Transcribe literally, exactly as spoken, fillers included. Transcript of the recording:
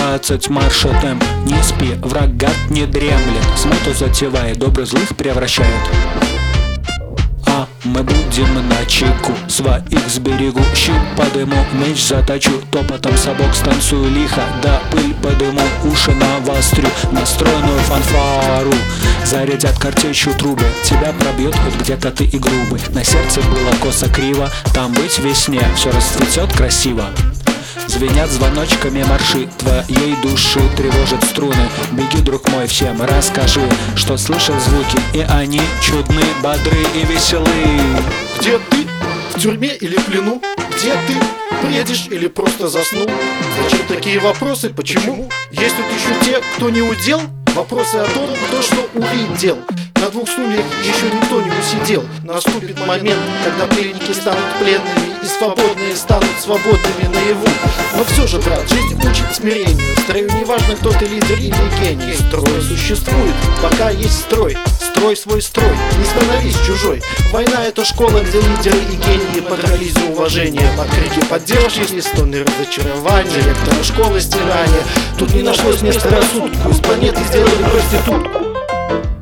двадцать марша темп. Не спи, враг гад не дремлет, смуту затевает, добрых злых превращает. А мы будем на чеку, своих сберегу, щит подыму, меч заточу, топотом сапог станцую лихо, да пыль подыму, уши навострю, настроенную фанфару. Зарядят картечью трубы, тебя пробьет хоть где-то ты и грубый. На сердце было косо-криво, там быть весне, все расцветет красиво. Звенят звоночками марши твоей души, тревожат струны. Беги, друг мой, всем расскажи, что слышал звуки, и они чудны, бодры и веселы. Где ты? В тюрьме или в плену? Где ты? Бредишь или просто заснул? Зачем такие вопросы? Почему? Есть тут еще те, кто не удел? Вопросы о том, кто что увидел. На двух стульях еще никто не усидел. Наступит момент, когда пленники станут пленными, и свободные станут свободными наяву. Но все же, брат, жизнь учит смирению. Строю неважно, кто ты, лидер или гений. Строй существует, пока есть строй. Строй свой строй, не становись чужой. Война — это школа, где лидеры и гении подрались за уважение. Под крики поддержки, стоны разочарования, электрошколы стирания. Тут не нашлось места рассудку, из планеты сделали проститутку.